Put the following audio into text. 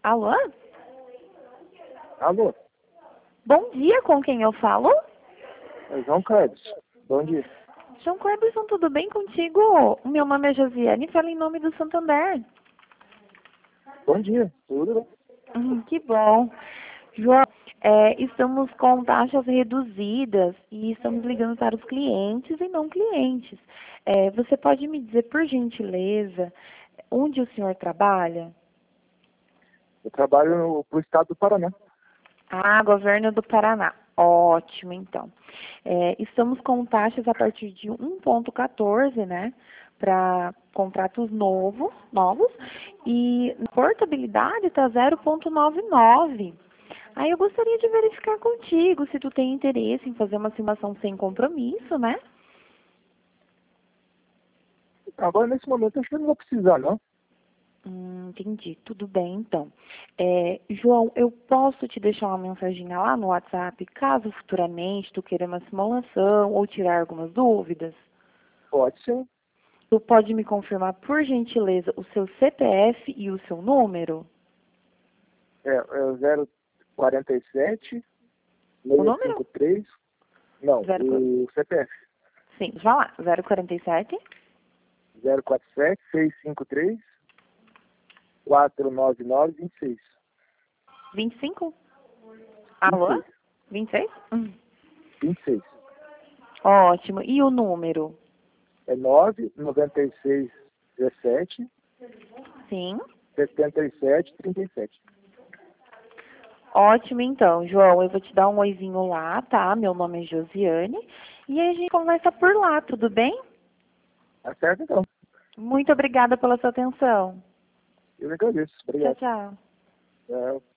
Alô? Alô, Bom dia, com quem eu falo? é João Carlos. Bom dia. João Cleberson, tudo bem contigo? O meu nome é Josiane e falo em nome do Santander. Bom dia, tudo bem? Que bom. João, estamos com taxas reduzidas e estamos ligando para os clientes e não clientes. Você pode me dizer, por gentileza, onde o senhor trabalha? Eu trabalho pro estado do Paraná. Ah, governo do Paraná. Ótimo, então. Estamos com taxas a partir de 1,14, né? Para contratos novos, e a portabilidade está 0,99. Aí eu gostaria de verificar contigo se tu tem interesse em fazer uma simulação sem compromisso, né? Agora, nesse momento, acho que eu não vou precisar, não. Entendi. Tudo bem, então. João, eu posso te deixar uma mensaginha lá no WhatsApp, caso futuramente tu queira uma simulação ou tirar algumas dúvidas? Pode ser. Tu pode me confirmar, por gentileza, o seu CPF e o seu número? É o 047 O número? 653. Não, Zero, o CPF. sim, vai lá. 047 047 653 499 26. 25? Alô? 26. 26? 26. Ótimo. E o número? É 996 17 Sim. 77 37. Ótimo, então, João, eu vou te dar um oizinho lá, tá? Meu nome é Josiane. E aí a gente conversa por lá, tudo bem? Tá certo, então. Muito obrigada pela sua atenção. Eu agradeço. Tchau, Obrigado. tchau. É,